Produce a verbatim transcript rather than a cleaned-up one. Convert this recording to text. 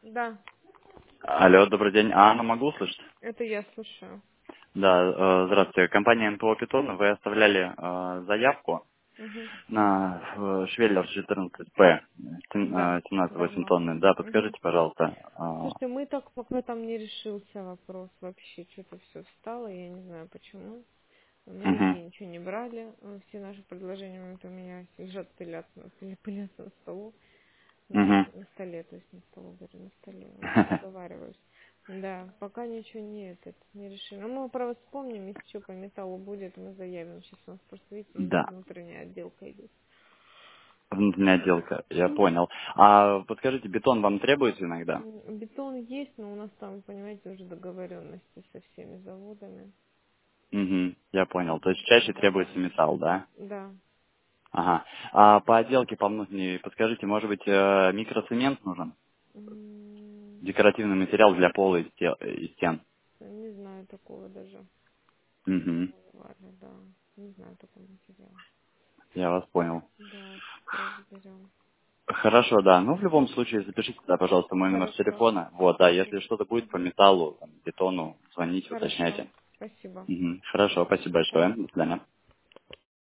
Да, Алло, добрый день. А, Анна, могу услышать? это я слушаю. Да, э, здравствуйте. Компания эн пэ о Питон, вы оставляли э, заявку Мгм. на э, Швеллер четырнадцать пэ, Да, семнадцать восемь давно. тонны. Да, Мгм. подскажите, пожалуйста. а, Слушайте, мы так пока там не решился вопрос вообще. Что-то все встало, я не знаю почему. Мы мгм, нигде ничего не брали. э, Все наши предложения момент у меня лежат, пылят, на- пыли- пылятся на столу. На, мгм. на столе, то есть на столу, говорю, на столе. Вот, заговариваюсь. Да, пока ничего нет, это не решили. Но мы, правда, вспомним, если что по металлу будет, мы заявим. Сейчас у нас просто, видите, везде Да, внутренняя отделка идет. внутренняя отделка, я понял. А подскажите, бетон вам требуется иногда? М, Бетон есть, но у нас там, понимаете, уже договоренности со всеми заводами. Угу, я понял. То есть чаще Да, требуется металл, да? да. Ага. А по отделке, по внутренней, подскажите, может быть, э, микроцемент нужен? М, Декоративный материал для пола и стен. и стен. Не знаю такого даже. Мгм. Ладно, да. Не знаю такого материала. Я вас понял. Да, разберем. Хорошо, да. Ну, в любом случае, запишите, да, пожалуйста, мой номер Хорошо. телефона. Вот, да, если что-то будет по металлу, там, бетону, звоните, Хорошо. уточняйте. Спасибо. Мгм. Хорошо, спасибо большое. До свидания.